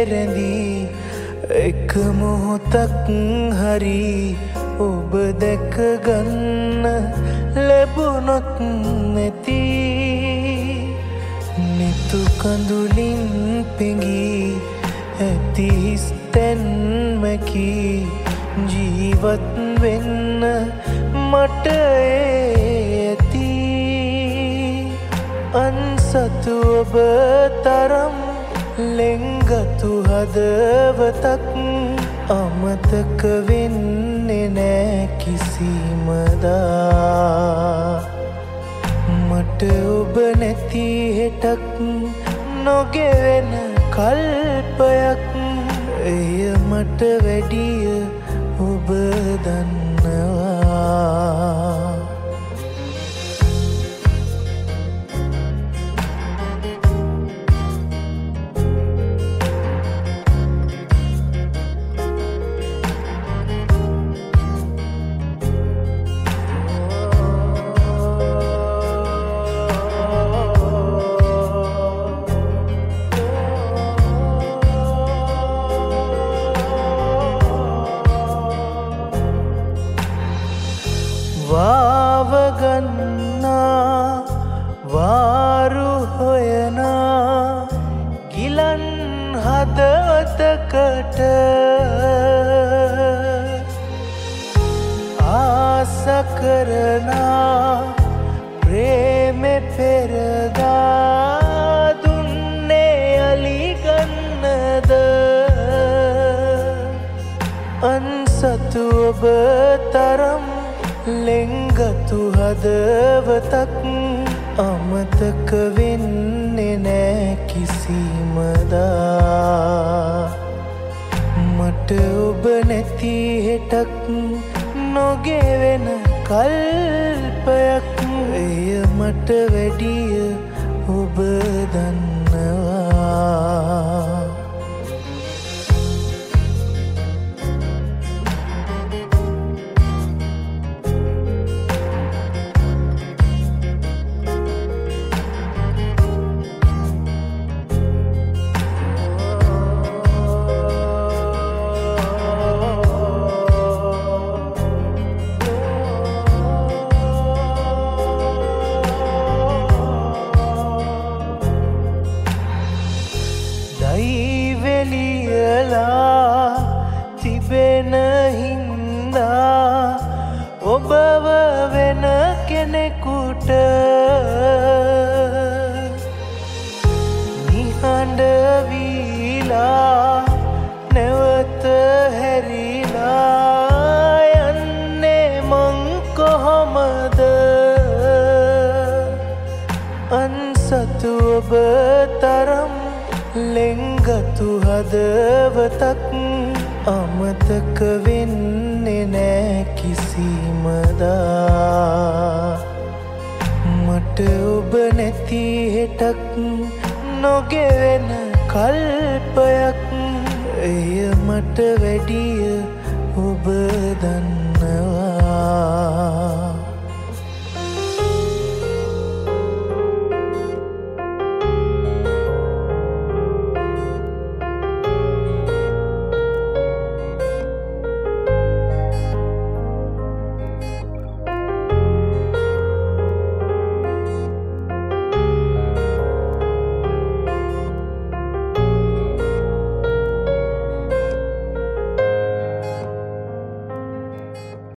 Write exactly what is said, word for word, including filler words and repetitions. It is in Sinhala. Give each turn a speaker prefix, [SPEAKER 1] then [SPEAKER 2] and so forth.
[SPEAKER 1] රැඳී එක මොහොතක් හරි ඔබ දැක ගන්න ලැබුණොත් නැති නිතු කඳුලින් පෙඟී ඇති හිස්තැන්මකි ජීවත් වෙන්න මට ඇති අන්සතු ඔබ තරම් ලෙන්ගතු හදවතක් අමතක වෙන්නේ නෑ කිසිමදා මට ඔබ නැති හෙටක් නොගෙවෙන කල්පයක් එය මට වැඩිය ඔබ දන්නවා වාවගන්නා වාරු හොයනා ගිලන් හදවතකට ආස කරනා ප්‍රේමෙ පෙරදා දුන්නේ අලිගන්නද අන්සතු ඔබ තරම් ලෙන්ගතු හදවතක් අමතක වෙන්නේ නෑ කිසිමදා මට ඔබ නැති හෙටක් නොගෙවෙන කල්පයක් එය මට වැඩිය ඔබ දන්නවා දයිවෙලියලා තිබෙන හින්දා ඔබව වෙන කෙනෙකුට නිහඬ වීලා නැවත හැරිලා යන්නේ මං කොහොමද අන්සතු ඔබ තරම් ලෙන්ගතු හදවතක් අමතක වෙන්නේ නෑ කිසිමදා මට ඔබ නැති හෙටක් නොගෙවෙන කල්පයක් එය මට වැඩිය ඔබ දන්නවා